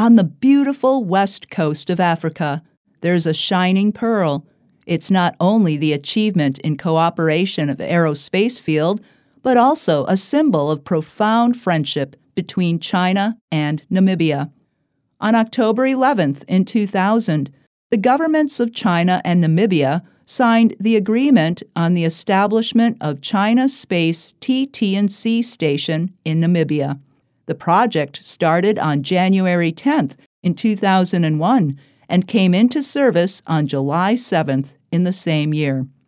On the beautiful west coast of Africa, there's a shining pearl. It's not only the achievement in cooperation of aerospace field, but also a symbol of profound friendship between China and Namibia. On October 11th in 2000, the governments of China and Namibia signed the agreement on the establishment of China Space TT&C Station in Namibia. The project started on January 10th in 2001 and came into service on July 7th in the same year.